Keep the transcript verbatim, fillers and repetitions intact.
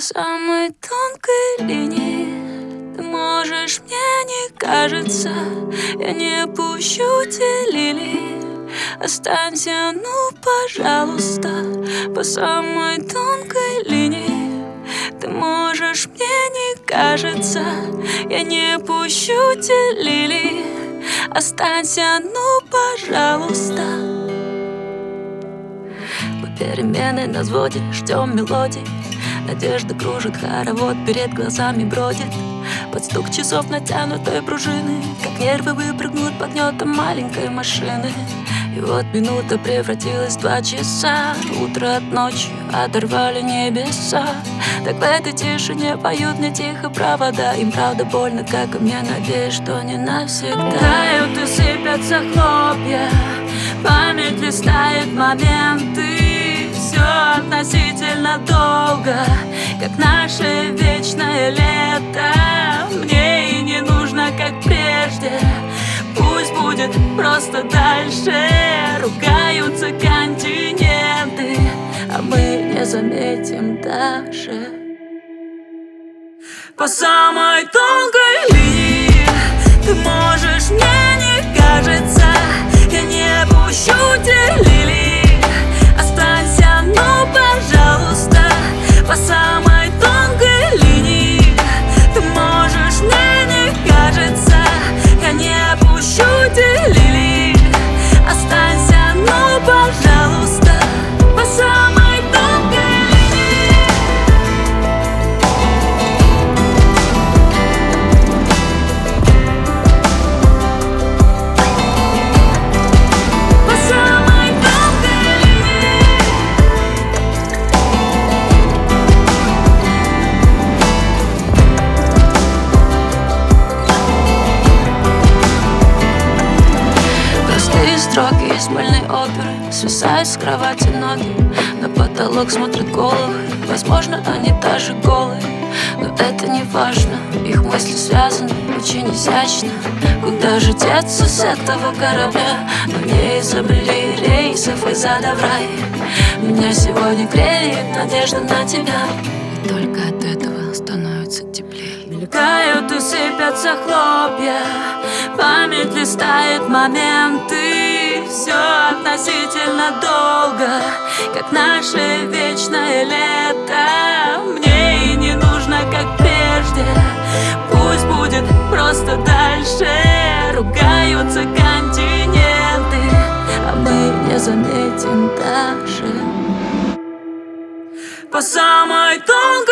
самой тонкой линии. Ты можешь, мне не кажется, я не пущу те лилии. Останься, ну, пожалуйста, по самой тонкой линии. Ты можешь, мне не кажется, я не пущу те лилии. Останься, ну, пожалуйста. Мы перемены на взводе, ждем мелодий. Надежда кружит, хоровод перед глазами бродит. Под стук часов натянутой пружины, как нервы выпрыгнут под гнетом маленькой машины. И вот минута превратилась в два часа. Утро от ночи оторвали небеса. Так в этой тишине поют мне тихо провода. Им правда больно, как и мне, надеюсь, что не навсегда. Тают и сыпятся хлопья, память листает моменты. Все относительно долго, как наше вечное лето. Мне и не нужно, как прежде, пусть будет просто дальше. Ругаются континенты, а мы не заметим даже. По самой тонкой линии ты можешь, мне не кажется, я не пущу те лилии. Останься, ну, пожалуйста, по самой тонкой линии. Ты можешь, мне не кажется, я не пущу те лилии. Останься, ну, пожалуйста, по самой тонкой линии. По самой тонкой линии. Простые строки из мыльной оперы свисают с кровати ноги. На потолок смотрят головы, возможно, они даже голые. Но это не важно, их мысли связаны очень изящно. Куда же деться с этого корабля? Но не изобрели рейсов из ада в рай. Меня сегодня греет надежда на тебя, и только от этого становится теплее. Мелькают и сыпятся хлопья, память листает моменты. Все относительно долго, как наше вечное лето. Мне и не нужно, как прежде, пусть будет просто дальше. Ругаются континенты, а мы не заметим даже. По самой тонкой